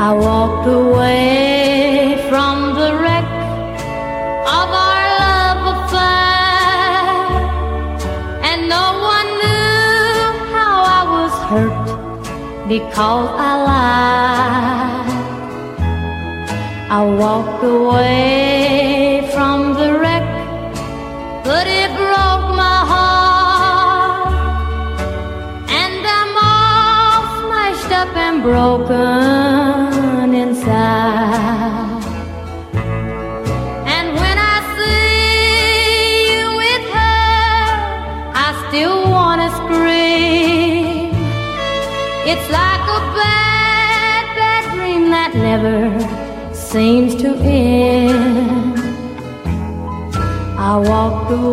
I walked away from the wreck of our love affair, and no one knew how I was hurt because I lied. I walked away from the wreck, but it broke my heart, and I'm all smashed up and broken inside. And when I see you with her, I still wanna scream. It's like a bad, bad dream that never seems to end. I walked away